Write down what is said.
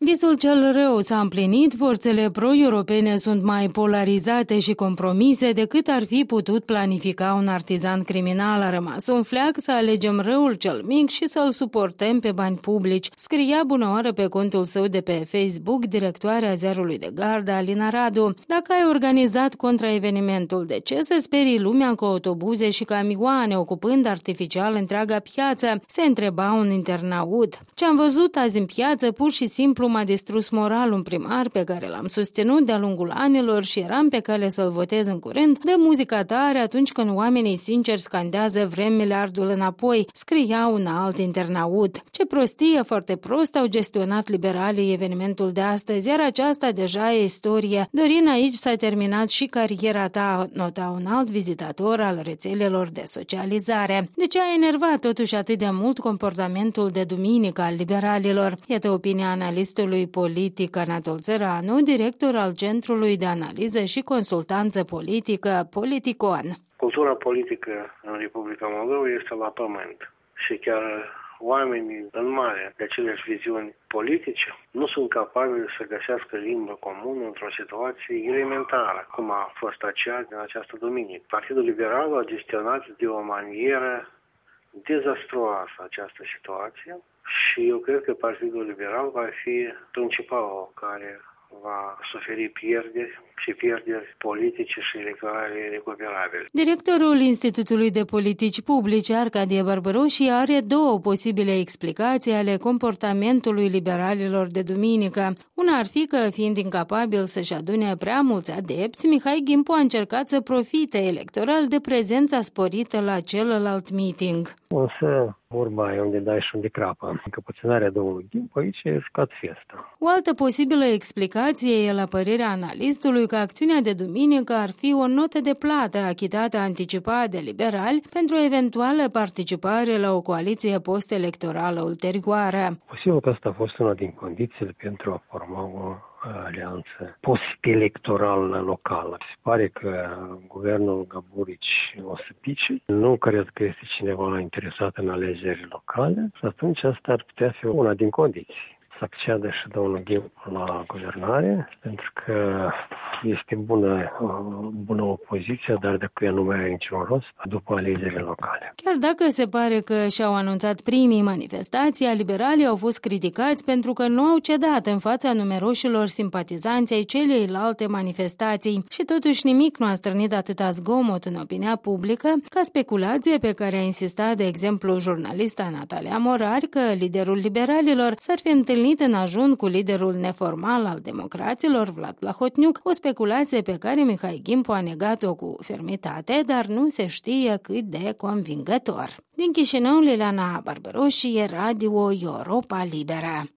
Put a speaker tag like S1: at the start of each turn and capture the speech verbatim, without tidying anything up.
S1: Visul cel rău s-a împlinit, forțele pro-europene sunt mai polarizate și compromise decât ar fi putut planifica un artizan criminal. A rămas un fleac să alegem răul cel mic și să-l suportăm pe bani publici, scria bunăoară pe contul său de pe Facebook directoarea ziarului de gardă Alina Radu. Dacă ai organizat contraevenimentul, de ce să sperii lumea cu autobuze și camioane ocupând artificial întreaga piață? Se întreba un internaut. Ce am văzut azi în piață pur și simplu m-a distrus moral. Un primar pe care l-am susținut de-a lungul anilor și eram pe cale să-l votez în curând, dă muzica tare atunci când oamenii sinceri scandează vrem miliardul înapoi, scria un alt internaut. Ce prostie, foarte prost au gestionat liberalii evenimentul de astăzi, iar aceasta deja e istorie. Dorin, aici s-a terminat și cariera ta, nota un alt vizitator al rețelelor de socializare. De ce a enervat totuși atât de mult comportamentul de duminică al liberalilor? Iată opinia analistului politic Anatol Țăranu, director al Centrului de Analiză și Consultanță Politică Politicon.
S2: Cultura politică în Republica Moldova este la pământ și chiar oamenii în mare de aceleași viziuni politice nu sunt capabili să găsească limbă comună într-o situație elementară, cum a fost aceea din această duminică. Partidul Liberal a gestionat de o manieră dezastruoasă această situație și eu cred că Partidul Liberal va fi principalul care va suferi pierderi și pierderi politice și electorale recuperabile.
S1: Directorul Institutului de Politici Publice, Arcadie Barbăroși, are două posibile explicații ale comportamentului liberalilor de duminică. Una ar fi că, fiind incapabil să-și adune prea mulți adepți, Mihai Ghimpu a încercat să profite electoral de prezența sporită la celălalt meeting.
S3: Însă, vorba e unde dai și unde crapă. Încăpățânarea domnului Ghimpu aici e jucat fiesta.
S1: O altă posibilă explicație e, la părerea analistului, că acțiunea de duminică ar fi o notă de plată achitată anticipat de liberali pentru eventuală participare la o coaliție post-electorală ulterioară.
S3: Posibil că asta a fost una din condițiile pentru a forma o alianță post-electorală locală. Se pare că guvernul Gaburici o să pice. Nu cred că este cineva interesat în alegeri locale și atunci asta ar putea fi una din condiții. Să acceadă și domnul Ghimpu la guvernare, pentru că este bună, bună opoziție, dar dacă ea nu mai are niciun rost după alegerile locale.
S1: Chiar dacă se pare că și-au anunțat primii manifestații, liberalii au fost criticați pentru că nu au cedat în fața numeroșilor simpatizanți ai celelalte manifestații și totuși nimic nu a strânit atâta zgomot în opinia publică ca speculație pe care a insistat, de exemplu, jurnalista Natalia Morari, că liderul liberalilor s-ar fi întâlnit în ajun cu liderul neformal al democraților, Vlad Plahotniuc, o speculație pe care Mihai Ghimpu a negat-o cu fermitate, dar nu se știe cât de convingător. Din Chișinău, Liliana Barbăroși, Radio Europa Liberă.